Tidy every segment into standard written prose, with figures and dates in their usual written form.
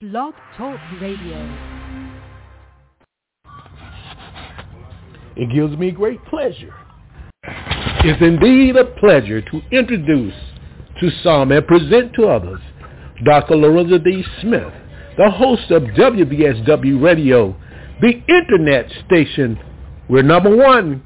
Blog Talk Radio. It gives me great pleasure. It's indeed a pleasure to introduce to some and present to others Dr. Lorenzo D. Smith, the host of WBSW Radio, the internet station where number one,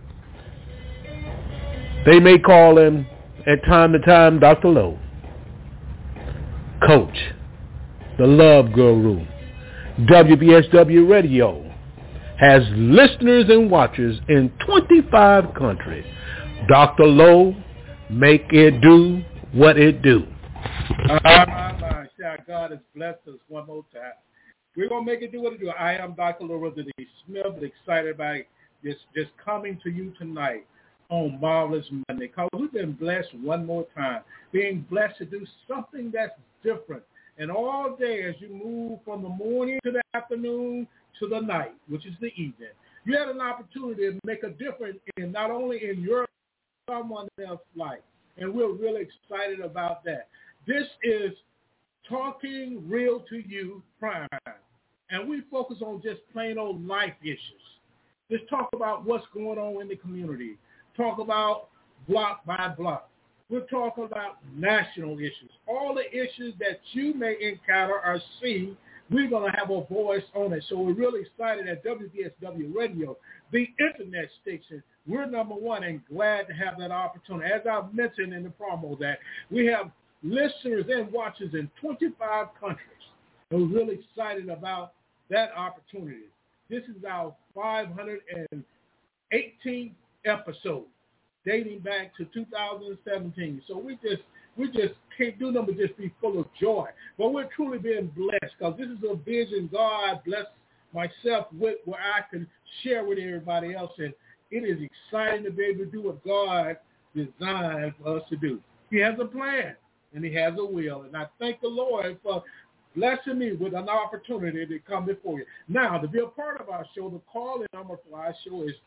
they may call him at time to time Dr. Lowe, Coach, the Love Guru. WBSW Radio has listeners and watchers in 25 countries. Dr. Lowe, make it do what it do. My. God has blessed us one more time. We're going to make it do what it do. I am Dr. Lorenzo D. Smith, excited about this just coming to you tonight on Marvelous Monday, because we've been blessed one more time, being blessed to do something that's different. And all day as you move from the morning to the afternoon to the night, which is the evening, you had an opportunity to make a difference in not only in your someone else's life. And we're really excited about that. This is Talking Real to You Prime. And we focus on just plain old life issues. Just talk about what's going on in the community. Talk about block by block. We're talking about national issues. All the issues that you may encounter or see, we're going to have a voice on it. So we're really excited at WBSW Radio, the internet station. We're number one and glad to have that opportunity. As I've mentioned in the promo, that we have listeners and watchers in 25 countries. And we're really excited about that opportunity. This is our 518th episode, dating back to 2017. So we just can't do nothing but just be full of joy. But we're truly being blessed, because this is a vision God blessed myself with, where I can share with everybody else. And it is exciting to be able to do what God designed for us to do. He has a plan, and he has a will. And I thank the Lord for blessing me with an opportunity to come before you. Now, to be a part of our show, the call-in number for our show is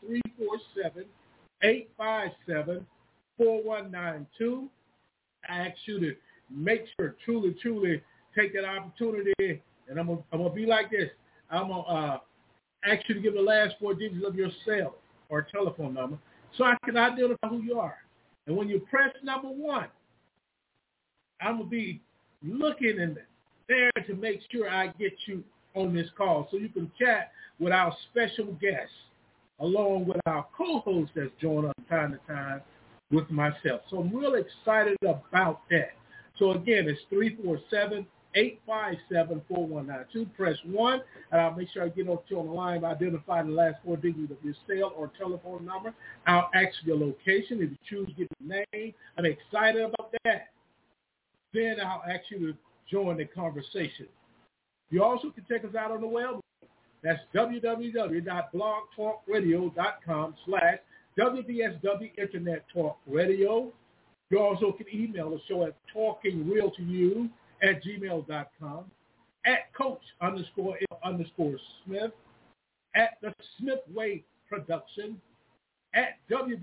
347-857-4192. I ask you to make sure, truly take that opportunity. And I'm gonna be like this. I'm going to ask you to give the last four digits of your cell or telephone number so I can identify who you are. And when you press number one, I'm going to be looking in there to make sure I get you on this call so you can chat with our special guests along with our co-host that's joined us time to time with myself. So I'm really excited about that. So again, it's 347-857-4192. Press 1, and I'll make sure I get on the line by identifying the last four digits of your cell or telephone number. I'll ask your location. If you choose to get your name, I'm excited about that. Then I'll ask you to join the conversation. You also can check us out on the web. That's www.blogtalkradio.com/WBSW Internet Talk Radio. You also can email the show at talkingrealtoyou@gmail.com, at Coach_L_Smith, at the Smith Way Production, at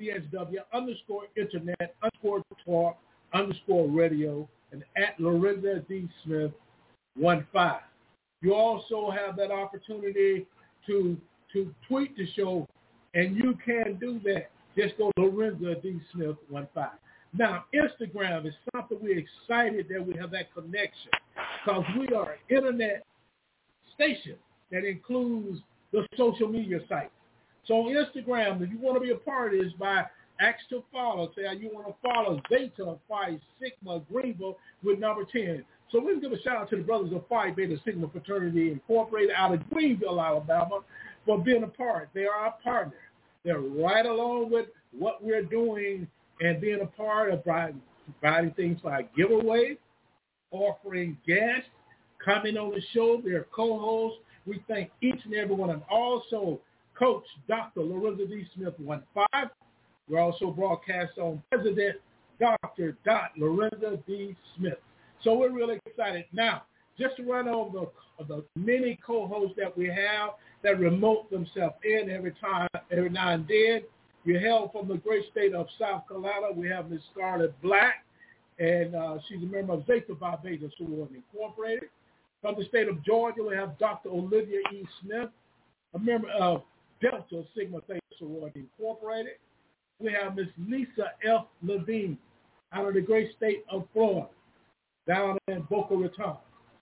WBSW_Internet_Talk_Radio, and at Lorenzo D. Smith 15. You also have that opportunity to tweet the show, and you can do that. Just go to Lorenzo D. Smith 15. Now, Instagram is something we're excited that we have that connection, because we are an internet station that includes the social media sites. So on Instagram, if you want to be a part of this, by ask to follow, say you want to follow Zeta Phi Sigma Greenville with number 10. So we're going to give a shout out to the brothers of Phi Beta Sigma Fraternity Incorporated out of Greenville, Alabama, for being a part. They are our partner. They're right along with what we're doing and being a part of providing things like giveaway, offering guests, coming on the show, their co-hosts. We thank each and every one, and also Coach Dr. Lorenzo D. Smith 15. We're also broadcast on President Dr. Lorenzo D. Smith. So we're really excited. Now, just to run over the many co-hosts that we have that remote themselves in every now and then. We hail from the great state of South Carolina. We have Ms. Scarlett Black, and she's a member of Zeta Phi Beta Sorority Incorporated. From the state of Georgia, we have Dr. Olivia E. Smith, a member of Delta Sigma Theta Sorority Incorporated. We have Miss Lisa F. Levine out of the great state of Florida, down in Boca Raton.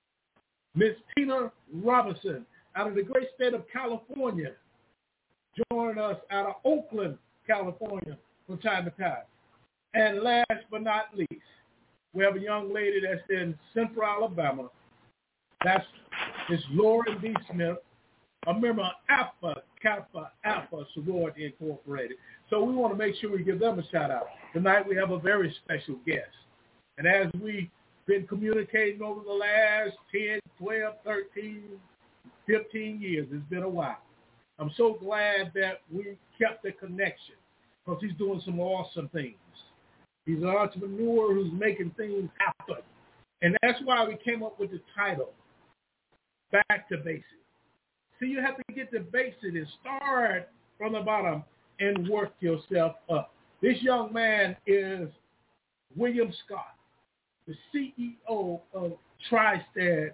Miss Tina Robinson out of the great state of California, joining us out of Oakland, California from time to time. And last but not least, we have a young lady that's in Central Alabama. That's Miss Lauren D. Smith, a member of Alpha Kappa Alpha Sorority Incorporated. So we want to make sure we give them a shout out. Tonight we have a very special guest. And as we've been communicating over the last 10, 12, 13, 15 years, it's been a while. I'm so glad that we kept the connection because he's doing some awesome things. He's an entrepreneur who's making things happen. And that's why we came up with the title, Back to Basics. See, you have to get to basics and start from the bottom and work yourself up. This young man is William Scott, the CEO of TriState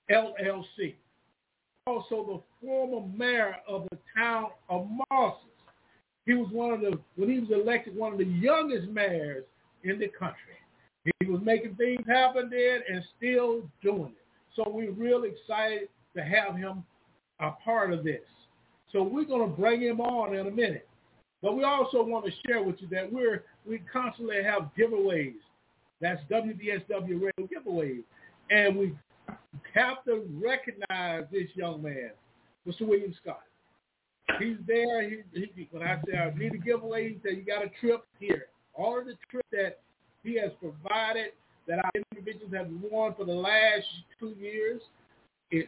LLC. Also the former mayor of the town of Marcy. He was when he was elected, one of the youngest mayors in the country. He was making things happen then and still doing it. So we're real excited to have him a part of this. So we're going to bring him on in a minute. But we also want to share with you that we constantly have giveaways. That's WDSW Radio giveaways. And we have to recognize this young man, Mr. William Scott. He's there. When I say I need a giveaway, he said, you got a trip here. All of the trips that he has provided that our individuals have won for the last 2 years, it's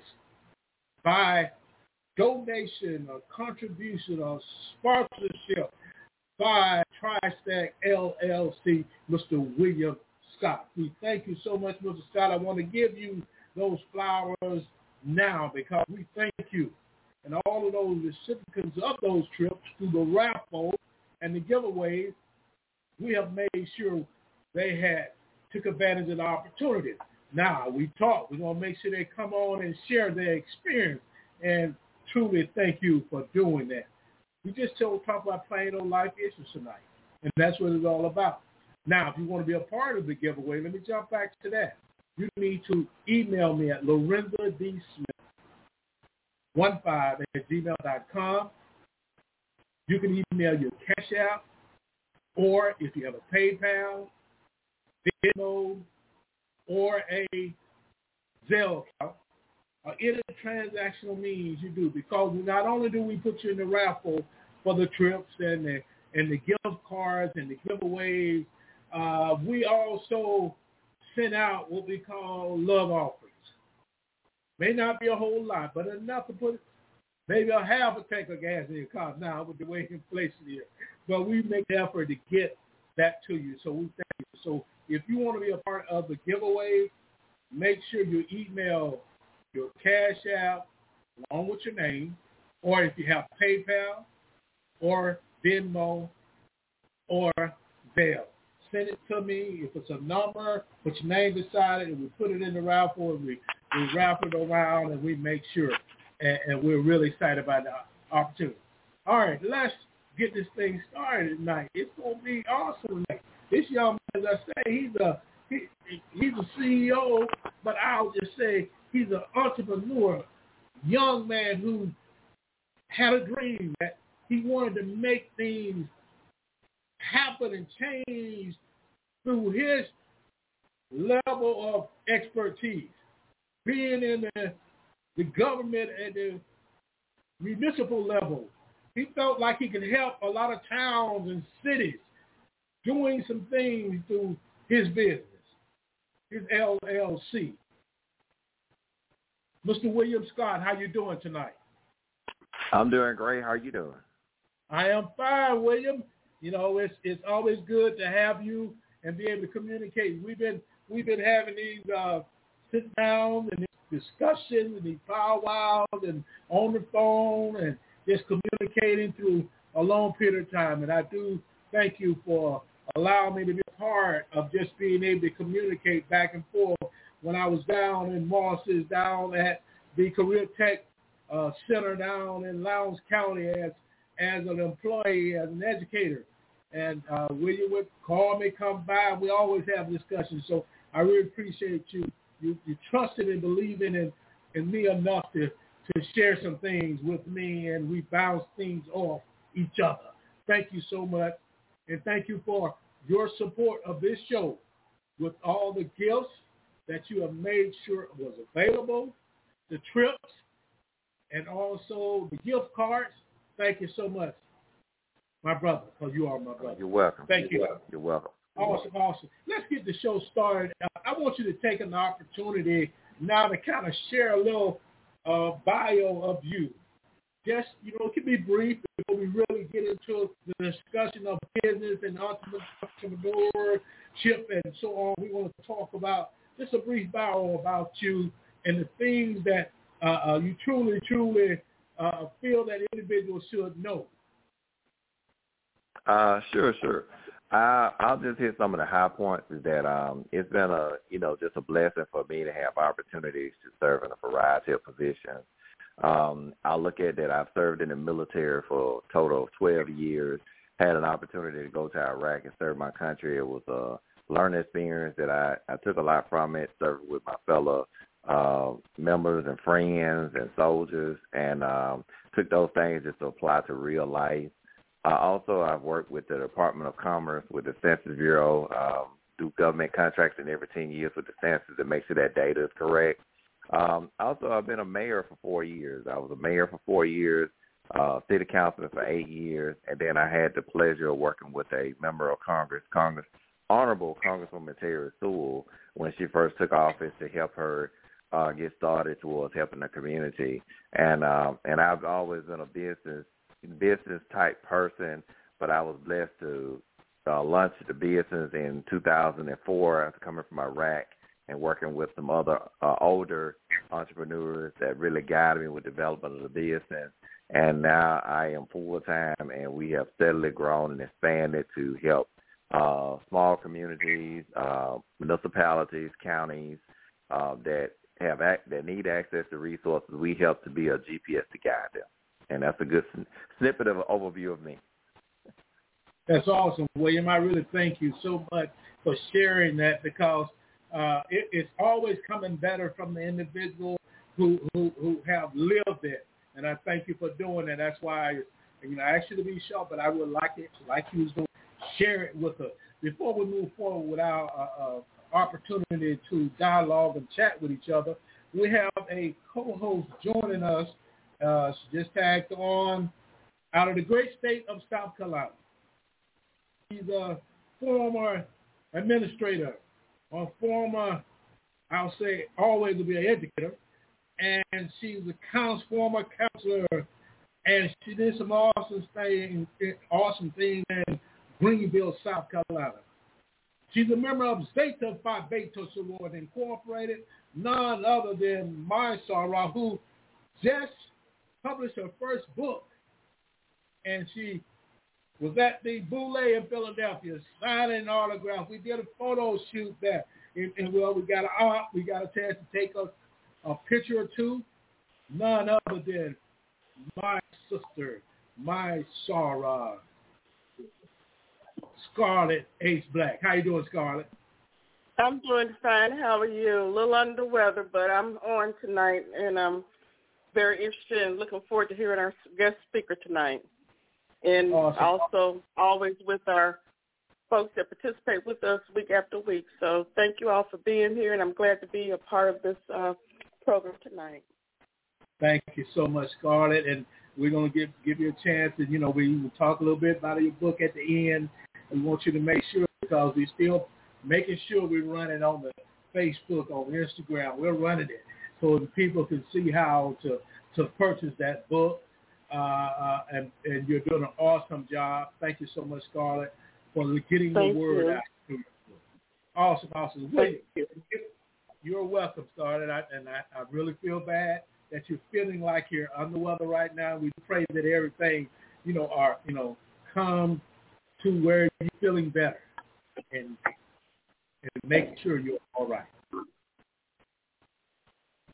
by donation or contribution or sponsorship by TriState LLC, Mr. William Scott. We thank you so much, Mr. Scott. I want to give you those flowers now because we thank you. And all of those recipients of those trips through the raffle and the giveaways, we have made sure they took advantage of the opportunity. Now, we talk. We're going to make sure they come on and share their experience. And truly thank you for doing that. We just talk about plain old life issues tonight. And that's what it's all about. Now, if you want to be a part of the giveaway, let me jump back to that. You need to email me at LorenzaDSmith15@gmail.com. You can email your Cash App, or if you have a PayPal, Venmo, or a Zelle account, or any transactional means you do, because not only do we put you in the raffle for the trips and the gift cards and the giveaways, we also send out what we call love offerings. May not be a whole lot, but enough to put maybe a half a tank of gas in your car now with the way inflation is. But we make the effort to get that to you. So we thank you. So if you want to be a part of the giveaway, make sure you email your Cash App along with your name, or if you have PayPal or Venmo or Zelle. Send it to me. If it's a number, put your name beside it, and we put it in the raffle, and we raffle it around, and we make sure. And we're really excited about the opportunity. All right, let's get this thing started tonight. It's going to be awesome tonight. This young man, as I say, he's a CEO, but I'll just say he's an entrepreneur, young man who had a dream that he wanted to make things happen and change through his level of expertise. Being in the government and the municipal level, he felt like he could help a lot of towns and cities doing some things through his business, his LLC. Mr. William Scott, how you doing tonight? I'm doing great. How are you doing? I am fine, William. You know, it's always good to have you and be able to communicate. We've been having these sit downs and discussions and these powwows and on the phone and just communicating through a long period of time. And I do thank you for allowing me to be a part of just being able to communicate back and forth when I was down in Mosses, down at the Career Tech Center down in Lowndes County as an employee, as an educator. And when you would call me, come by, we always have discussions. So I really appreciate you trusting and believing in me enough to share some things with me, and we bounce things off each other. Thank you so much, and thank you for your support of this show with all the gifts that you have made sure was available, the trips, and also the gift cards. Thank you so much, my brother, because you are my brother. You're welcome. Thank you. You're welcome. Awesome. Let's get the show started. I want you to take an opportunity now to kind of share a little bio of you. Just, it can be brief before we really get into the discussion of business and entrepreneurship and so on. We want to talk about just a brief bio about you and the things that you truly feel that individuals should know. Sure. I'll just hit some of the high points. Is that it's been just a blessing for me to have opportunities to serve in a variety of positions. I look at that I've served in the military for a total of 12 years, had an opportunity to go to Iraq and serve my country. It was a learning experience that I took a lot from it, served with my fellow members and friends and soldiers, and took those things just to apply to real life. Also, I've worked with the Department of Commerce, with the Census Bureau, do government contracts every 10 years with the census to make sure that data is correct. Also, I've been a mayor for 4 years. I was a mayor for 4 years, city councilor for 8 years, and then I had the pleasure of working with a member of Congress, Honorable Congresswoman Terry Sewell, when she first took office to help her get started towards helping the community. And I've always been a business type person, but I was blessed to launch the business in 2004 after coming from Iraq and working with some other older entrepreneurs that really guided me with development of the business. And now I am full-time, and we have steadily grown and expanded to help small communities, municipalities, counties that need access to resources. We help to be a GPS to guide them. And that's a good snippet of an overview of me. That's awesome, William. I really thank you so much for sharing that, because it's always coming better from the individual who have lived it. And I thank you for doing that. That's why I asked you to be short, but I would like you was going to share it with us. Before we move forward with our opportunity to dialogue and chat with each other, we have a co-host joining us. She just tagged on out of the great state of South Carolina. She's a former administrator, or former, I'll say, always to be an educator, and she's a former counselor, and she did some awesome things in Greenville, South Carolina. She's a member of Zeta Phi Beta Sorority Incorporated, none other than my Sarah, who just published her first book, and she was at the Boule in Philadelphia signing autographs. We did a photo shoot there, and we got a chance to take a picture or two. None other than my sister, my Sarah, Scarlett Ace Black. How you doing, Scarlett? I'm doing fine. How are you? A little under the weather, but I'm on tonight, and I'm very interested and looking forward to hearing our guest speaker tonight. And awesome. Also always with our folks that participate with us week after week. So thank you all for being here, and I'm glad to be a part of this program tonight. Thank you so much, Scarlett. And we're going to give you a chance. And, we will talk a little bit about your book at the end. We want you to make sure, because we're still making sure we run it on the Facebook, on Instagram. We're running it so that people can see how to purchase that book. And you're doing an awesome job. Thank you so much, Scarlett, for getting the word out. Awesome. Wait, you're welcome, Scarlett. I really feel bad that you're feeling like you're under the weather right now. We pray that everything, come to where you're feeling better and make sure you're all right.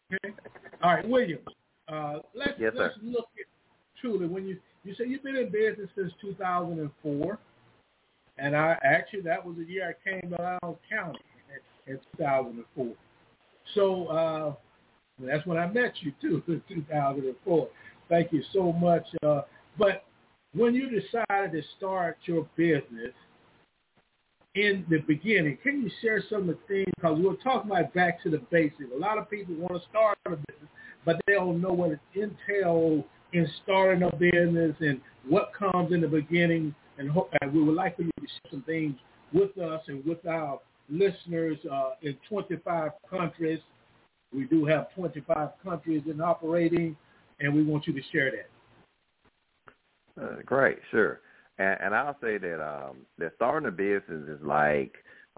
Okay. All right, Williams. Let's look at truly when you say you've been in business since 2004, and that was the year I came to Lowndes County in 2004. So that's when I met you too, in 2004. Thank you so much. But when you decided to start your business in the beginning, can you share some of the things? Because we're talking about back to the basics. A lot of people want to start a business, but they don't know what it entails in starting a business and what comes in the beginning. And we would like for you to share some things with us and with our listeners in 25 countries. We do have 25 countries in operating, and we want you to share that. Great, sure. And I'll say that that starting a business is like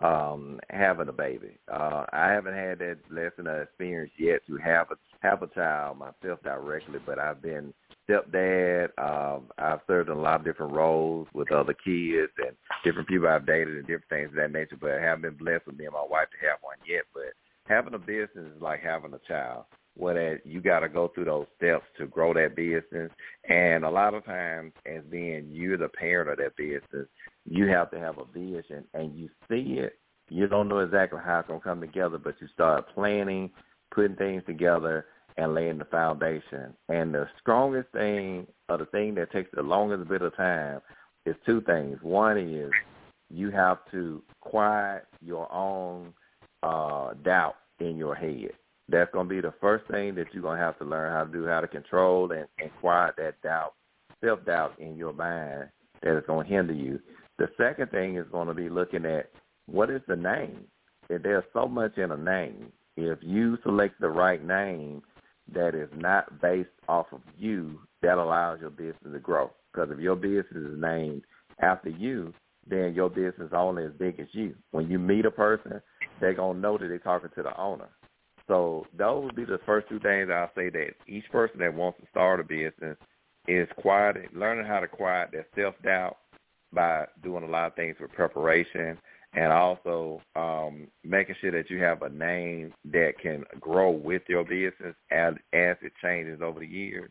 having a baby. I haven't had that lesson or experience yet to have a child myself directly, but I've been stepdad. I've served in a lot of different roles with other kids and different people I've dated and different things of that nature, but I haven't been blessed with me and my wife to have one yet. But having a business is like having a child, where you got to go through those steps to grow that business. And a lot of times, as being you're the parent of that business, you have to have a vision, and you see it. You don't know exactly how it's going to come together, but you start planning, putting things together, and laying the foundation. And the strongest thing, or the thing that takes the longest bit of time, is two things. One is you have to quiet your own doubt in your head. That's going to be the first thing that you're going to have to learn how to do, how to control and quiet that doubt, self-doubt in your mind that is going to hinder you. The second thing is going to be looking at what is the name. There's so much in a name. If you select the right name that is not based off of you, that allows your business to grow. Because if your business is named after you, then your business is only as big as you. When you meet a person, they're going to know that they're talking to the owner. So those would be the first two things I'll say, that each person that wants to start a business is learning how to quiet their self-doubt by doing a lot of things with preparation, and also making sure that you have a name that can grow with your business as it changes over the years.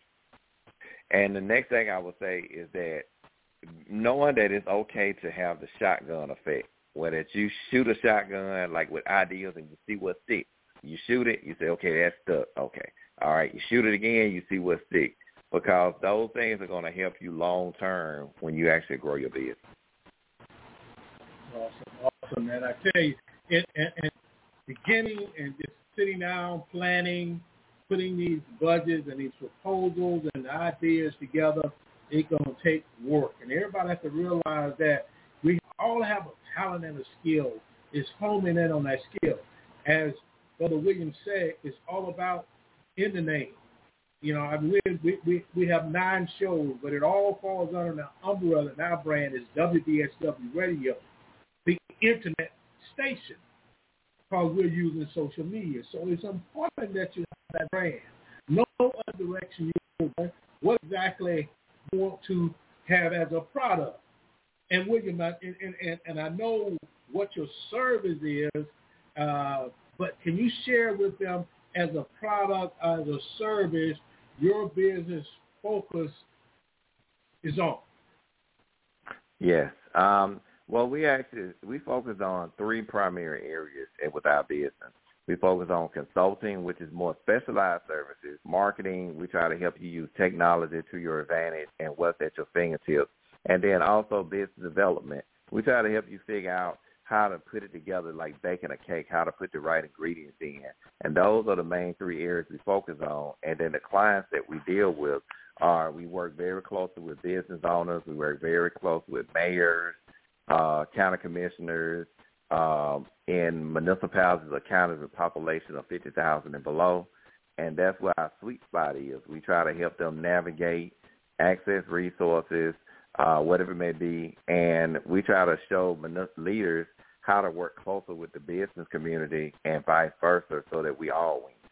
And the next thing I would say is that knowing that it's okay to have the shotgun effect, where that you shoot a shotgun like with ideas and you see what sticks. You shoot it, you say, okay, that's stuck. Okay. All right, you shoot it again, you see what sticks. Because those things are going to help you long term when you actually grow your business. Awesome, man. I tell you, and beginning and just sitting down, planning, putting these budgets and these proposals and ideas together, it's going to take work. And everybody has to realize that we all have a talent and a skill. It's homing in on that skill. As Brother Williams said, it's all about in the name. You know, I mean, we have 9 shows, but it all falls under the umbrella, and our brand is WDSW Radio, the internet station, because we're using social media. So it's important that you have that brand. No other direction you go, what exactly you want to have as a product. And William, and I know what your service is, but can you share with them as a product, as a service, your business focus is on? Yes. Well, we focus on 3 primary areas with our business. We focus on consulting, which is more specialized services. Marketing, we try to help you use technology to your advantage and what's at your fingertips. And then also business development. We try to help you figure out how to put it together like baking a cake, how to put the right ingredients in. And those are the main 3 areas we focus on. And then the clients that we deal with we work very closely with business owners. We work very closely with mayors, county commissioners, in municipalities or counties with a population of 50,000 and below. And that's where our sweet spot is. We try to help them navigate, access resources, whatever it may be, and we try to show leaders how to work closer with the business community and vice versa so that we all win.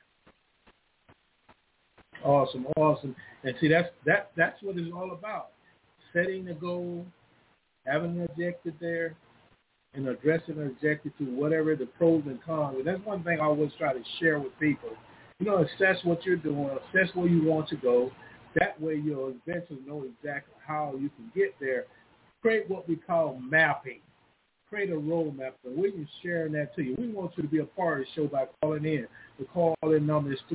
Awesome. And see, that's what it's all about, setting the goal, having an objective there, and addressing an objective to whatever the pros and cons. And that's one thing I always try to share with people assess what you're doing, assess where you want to go. That way you'll eventually know exactly how you can get there. Create what we call mapping. Create a roadmap. And we're sharing that to you. We want you to be a part of the show by calling in. The call-in number is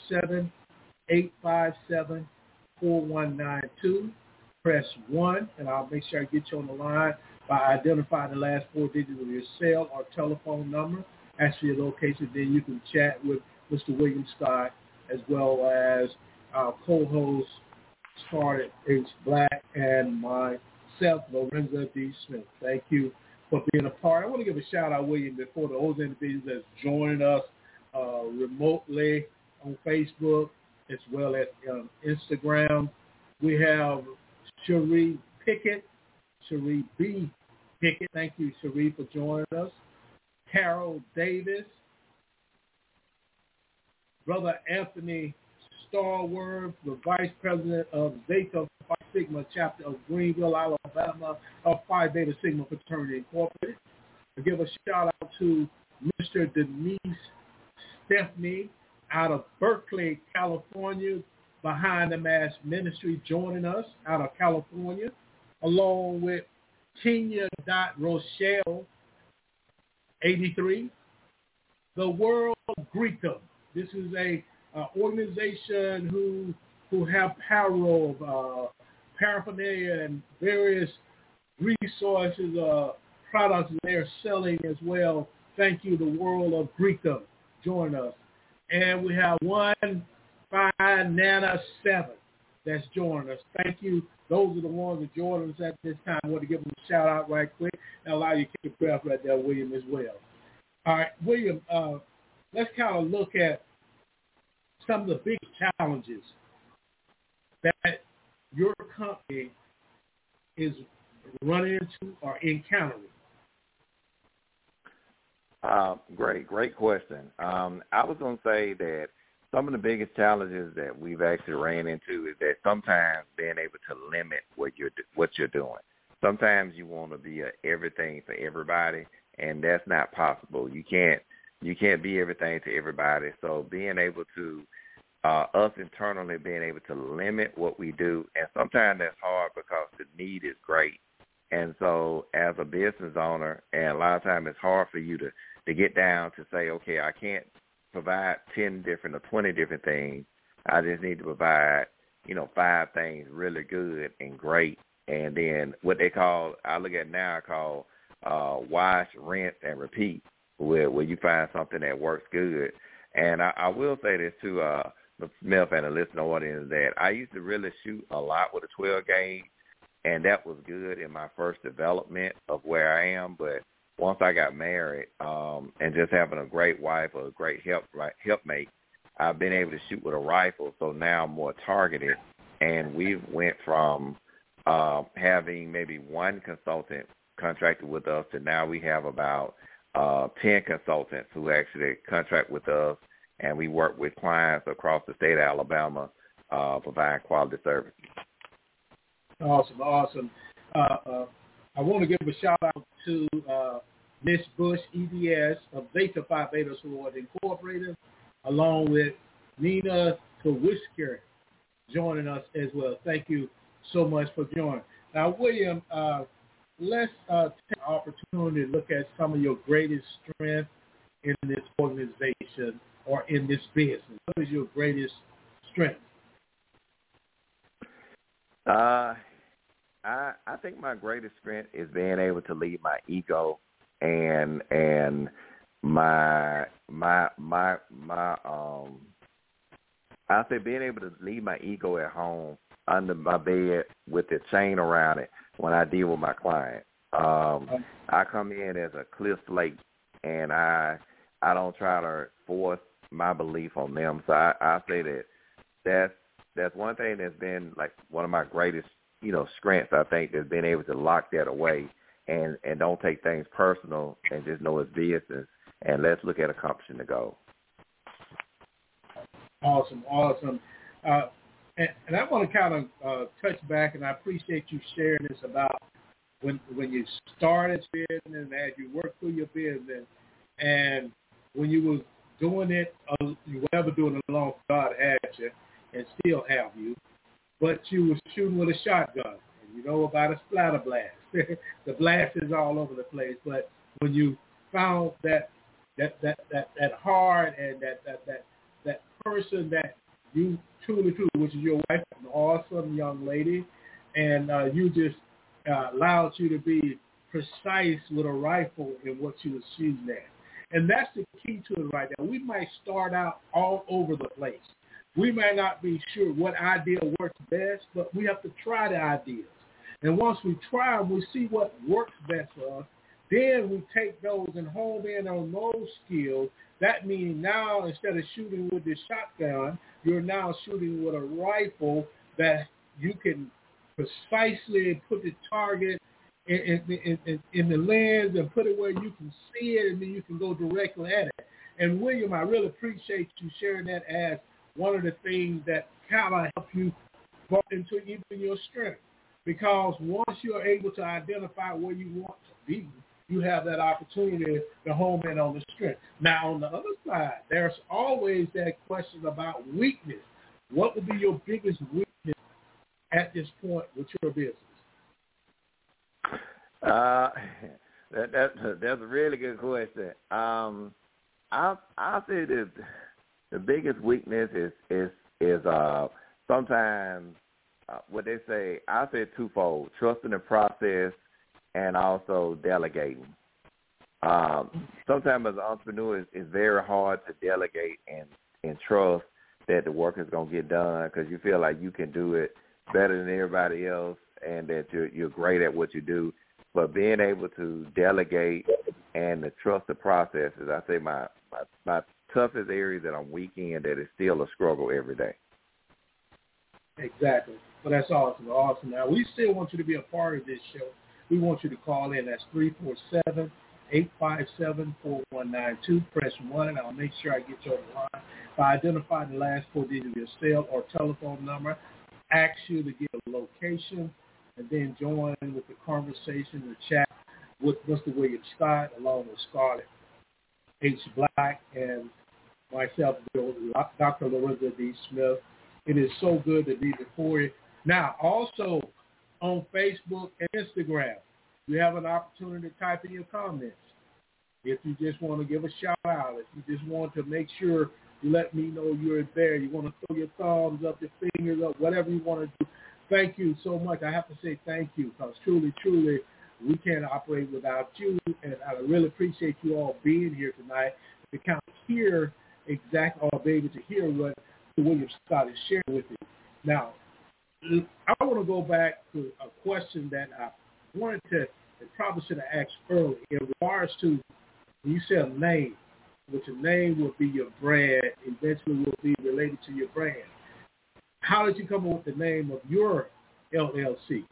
347-857-4192. Press 1, and I'll make sure I get you on the line by identifying the last 4 digits of your cell or telephone number. Ask for your location. Then you can chat with Mr. William Scott as well as our co-host, Scarlett H. Black, and myself, Lorenzo D. Smith. Thank you for being a part. I want to give a shout-out, William, before those individuals that's joining us remotely on Facebook as well as Instagram. We have Cherie Pickett, Cherie B. Pickett. Thank you, Cherie, for joining us. Carol Davis, Brother Anthony Starworth, the Vice President of Zeta Phi Sigma Chapter of Greenville, Alabama, of Phi Beta Sigma Fraternity Incorporated. I give a shout-out to Mr. Denise Stephanie out of Berkeley, California, Behind the Mask Ministry, joining us out of California, along with Kenya.Rochelle, 83. The World Greekum. This is a organization who have paraphernalia and various resources, products they're selling as well. Thank you, the World of Greekum. Join us. And we have 15Nana7 that's joining us. Thank you. Those are the ones that join us at this time. I want to give them a shout-out right quick and allow you to keep your breath right there, William, as well. All right, William, let's kind of look at some of the big challenges that your company is running into or encountering. Great question. I was going to say that some of the biggest challenges that we've actually ran into is that sometimes being able to limit what you're doing. Sometimes you want to be everything for everybody, and that's not possible. You can't be everything to everybody. So being able to us internally being able to limit what we do, and sometimes that's hard because the need is great. And so as a business owner, and a lot of times it's hard for you to get down to say, okay, I can't provide 10 different or 20 different things. I just need to provide, 5 things really good and great. And then what they call, I look at now, I call wash, rinse, and repeat, where you find something that works good. And I will say this to Smith and the listener audience that I used to really shoot a lot with a 12 gauge, and that was good in my first development of where I am. But once I got married and just having a great wife or a great helpmate, I've been able to shoot with a rifle, so now I'm more targeted. And we've went from having maybe one consultant contracted with us to now we have about 10 consultants who actually contract with us, and we work with clients across the state of Alabama providing quality services. Awesome. I want to give a shout-out to Miss Bush, EDS, of Zeta Phi Beta Sorority Incorporated, along with Nina Tawisker joining us as well. Thank you so much for joining. Now, William, let's take the opportunity to look at some of your greatest strength in this organization or in this business. What is your greatest strength? I think my greatest strength is being able to leave my ego and my I say being able to leave my ego at home under my bed with the chain around it when I deal with my client. I come in as a clear slate, and I don't try to force my belief on them. So I say that's one thing that's been like one of my greatest strengths, I think, is being able to lock that away and don't take things personal and just know it's business, and let's look at accomplishing the goal. Awesome. And I want to kind of touch back, and I appreciate you sharing this about when you started business and as you worked through your business, and when you was doing it, whatever doing it along God had you and still have you, but you was shooting with a shotgun. And you know about a splatter blast. The blast is all over the place. But when you found that heart and that person that you truly, which is your wife, an awesome young lady, and you just allowed you to be precise with a rifle in what you was shooting at. And that's the key to it right now. We might start out all over the place. We may not be sure what idea works best, but we have to try the ideas. And once we try them, we see what works best for us. Then we take those and hone in on those skills. That means now instead of shooting with the shotgun, you're now shooting with a rifle that you can precisely put the target in the lens and put it where you can see it, and then you can go directly at it. And William, I really appreciate you sharing that as one of the things that kind of help you go into even your strength. Because once you're able to identify where you want to be, you have that opportunity to home in on the strength. Now, on the other side, there's always that question about weakness. What would be your biggest weakness at this point with your business? That's a really good question. I'll say that the biggest weakness is sometimes what they say. I say twofold: trusting the process and also delegating. Sometimes as an entrepreneur, it's very hard to delegate and trust that the work is going to get done because you feel like you can do it better than everybody else and that you're great at what you do. But being able to delegate and to trust the process is, I say, my toughest area that I'm weak in, that is still a struggle every day. Exactly. Well, that's awesome. Awesome. Now, we still want you to be a part of this show. We want you to call in. That's 347-857-4192. Press 1, and I'll make sure I get you on the line. If I identify the last 4 digits of your cell or telephone number, ask you to give a location, and then join with the conversation, the chat with Mr. William Scott, along with Scarlett H. Black, and myself, Dr. Lorenzo D. Smith. It is so good to be before you. Now, also on Facebook and Instagram, you have an opportunity to type in your comments. If you just want to give a shout out, if you just want to make sure you let me know you're there, you want to throw your thumbs up, your fingers up, whatever you want to do. Thank you so much. I have to say thank you because truly, we can't operate without you. And I really appreciate you all being here tonight to kind of hear exactly or be able to hear what William Scott is sharing with you. Now, I want to go back to a question that I wanted to, and probably should have asked earlier, in regards to when you said a name, which a name will be your brand, eventually will be related to your brand. How did you come up with the name of your LLC?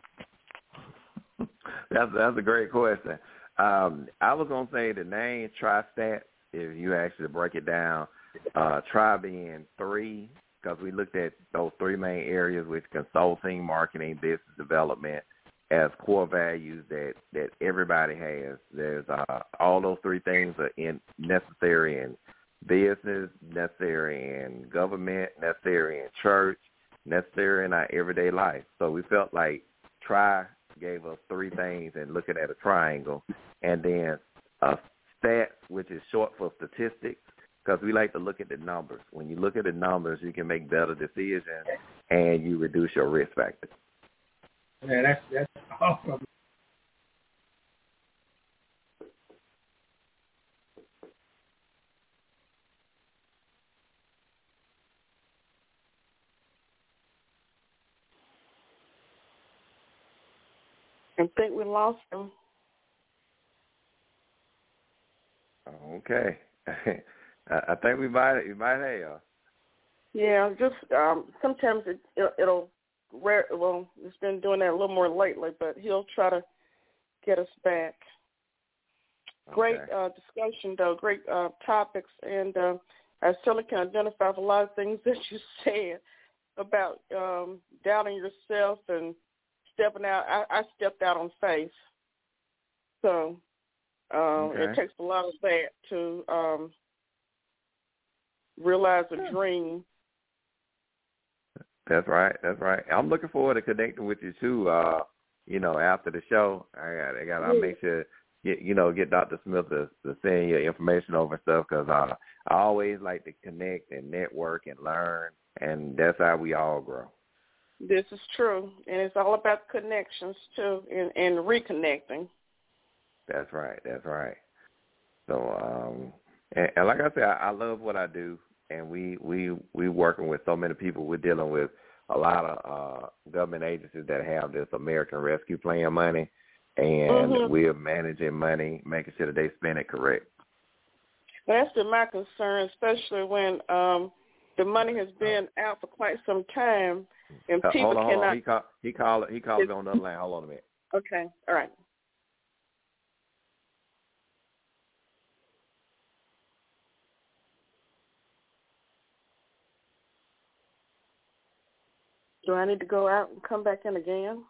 That's a great question. I was going to say the name TriStat, if you actually break it down, Tri being 3, because we looked at those 3 main areas with consulting, marketing, business development as core values that everybody has. There's all those 3 things are necessary in business, necessary in government, necessary in church, necessary in our everyday life. So we felt like Tri gave us 3 things and looking at a triangle, and then stats, which is short for statistics, because we like to look at the numbers. When you look at the numbers, you can make better decisions and you reduce your risk factors. Man, that's awesome. I think we lost him. Okay. I think we might have. Yeah, just sometimes it'll well, it's been doing that a little more lately, but he'll try to get us back. Okay. Great discussion, though. Great topics, and I certainly can identify with a lot of things that you said about doubting yourself and stepping out. I stepped out on faith, so it takes a lot of that to realize a dream. That's right. That's right. I'm looking forward to connecting with you too. After the show, I gotta make sure get Dr. Smith to send your information over and stuff, because I always like to connect and network and learn, and that's how we all grow. This is true, and it's all about connections too, and reconnecting. That's right. That's right. So, and like I said, I love what I do, and we working with so many people. We're dealing with a lot of government agencies that have this American Rescue Plan money, and we're managing money, making sure that they spend it correct. That's been my concern, especially when the money has been out for quite some time, and people hold cannot. On. He called me on the other line. Hold on a minute. Okay. All right. Do I need to go out and come back in again?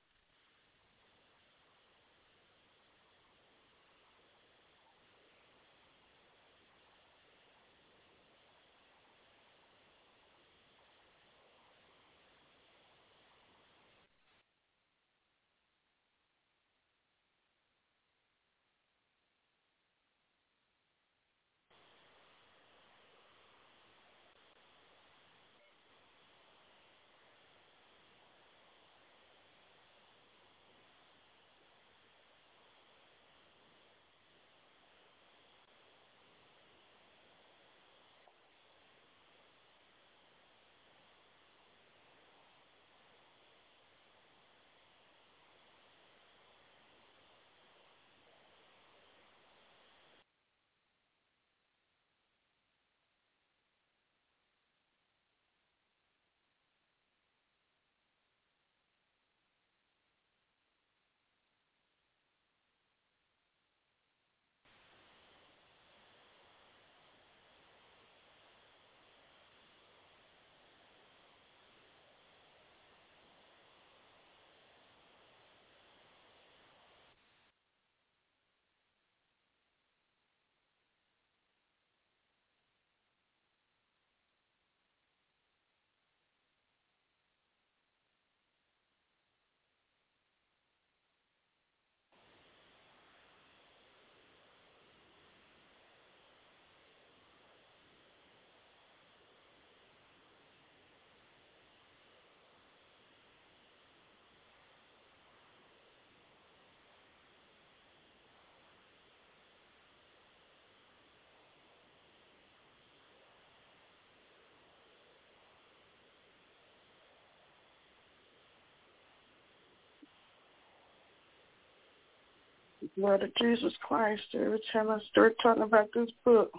Lord of Jesus Christ, every time I start talking about this book.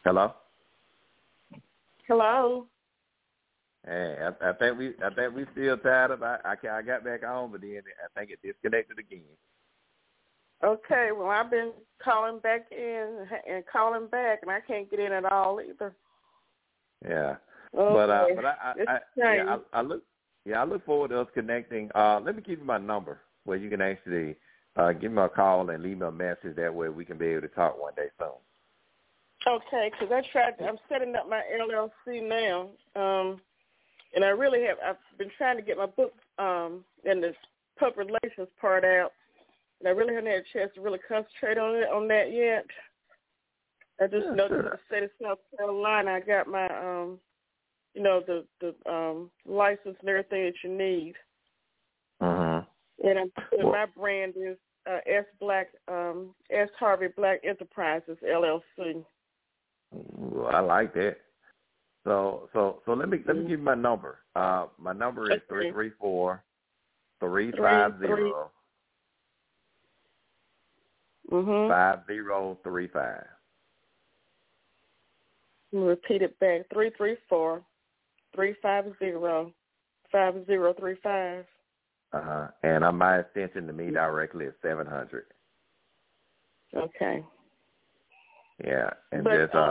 Hello. Hello. Hey, I think we still tied up. I got back on, but then I think it disconnected again. Okay, well, I've been calling back in and calling back, and I can't get in at all either. Yeah, okay. but I look forward to us connecting. Let me give you my number where you can actually give me a call and leave me a message. That way we can be able to talk one day soon. Okay, because I'm setting up my LLC now, and I really I've been trying to get my book and the public relations part out. And I really haven't had a chance to really concentrate on that yet. I just know that in the state of South Carolina, I got my, the license and everything that you need. Uh-huh. And my brand is S. Harvey Black Enterprises LLC. Well, I like that. So let me give you my number. My number is 334-350. 5035. Repeat it back. 334-350-5035. And my extension to me directly is 700. Okay. Yeah, and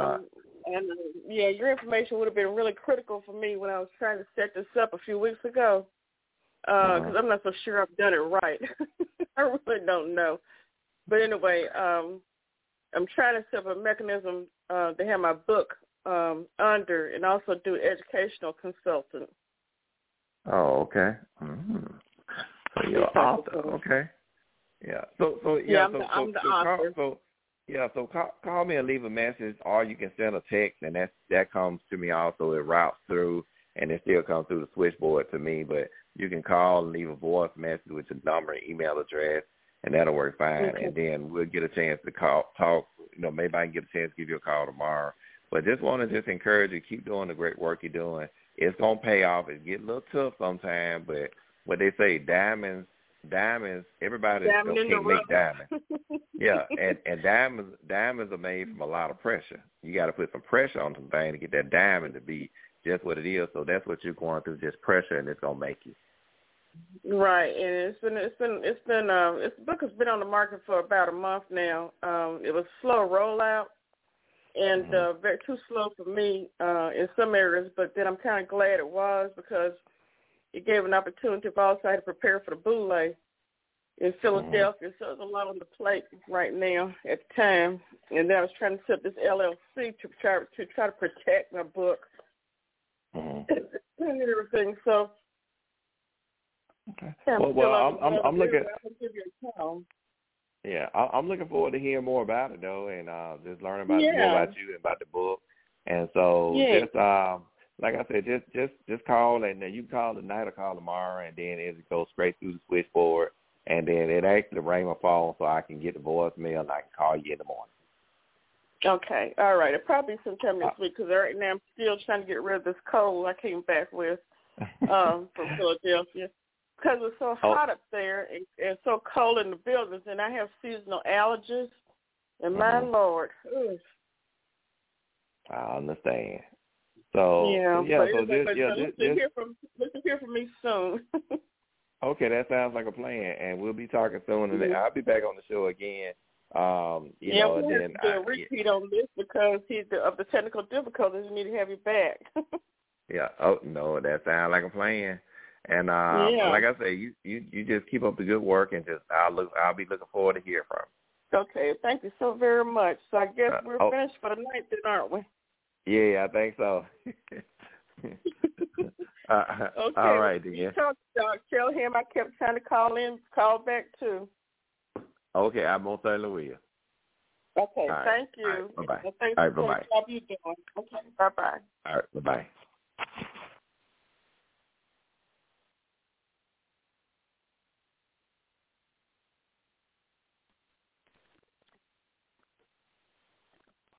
your information would have been really critical for me when I was trying to set this up a few weeks ago. Because I'm not so sure I've done it right. I really don't know. But anyway, I'm trying to set up a mechanism to have my book under and also do educational consultant. Oh, okay. Mm-hmm. So you're an author, okay? Yeah. So I'm the author. So call me and leave a message, or you can send a text, and that comes to me also. It routes through, and it still comes through the switchboard to me. But you can call and leave a voice message with your number and email address, and that'll work fine. Okay. And then we'll get a chance to talk. Maybe I can get a chance to give you a call tomorrow. But just want to encourage you, keep doing the great work you're doing. It's going to pay off. It get a little tough sometimes, but what they say, diamonds, everybody can't make diamonds. Yeah, and diamonds are made from a lot of pressure. You got to put some pressure on something to get that diamond to be just what it is. So that's what you're going through, just pressure, and it's going to make you. Right, and this book has been on the market for about a month now. It was slow rollout, and very too slow for me in some areas. But then I'm kind of glad it was, because it gave an opportunity for us to prepare for the Boule in Philadelphia. So there's a lot on the plate right now at the time. And then I was trying to set up this LLC to try to protect my book and everything. So. Okay. Well, I'm looking. Yeah, I'm looking forward to hearing more about it though, and just learning more about you and about the book. And so, just like I said, just call, and then you can call tonight or call tomorrow, and then it goes straight through the switchboard, and then it actually ring my phone so I can get the voicemail and I can call you in the morning. Okay, all right. It'll probably be sometime this week, because right now I'm still trying to get rid of this cold I came back with from Philadelphia. Because it's so hot up there and so cold in the buildings, and I have seasonal allergies, and my Lord. Ugh. I understand. So listen to hear from me soon. Okay, that sounds like a plan, and we'll be talking soon. And I'll be back on the show again. We'll have to do a repeat on this because of the technical difficulties. We need to have you back. Yeah. Oh no, that sounds like a plan. And like I say, you just keep up the good work, and I'll be looking forward to hear from you. Okay, thank you so very much. So I guess we're finished for the night, then, aren't we? Yeah, I think so. Okay. All right, then. Tell him I kept trying to call back too. Okay, I most certainly will. Okay, thank you. All right, bye-bye. Thanks for the job you're doing. Okay, bye-bye. All right, bye-bye.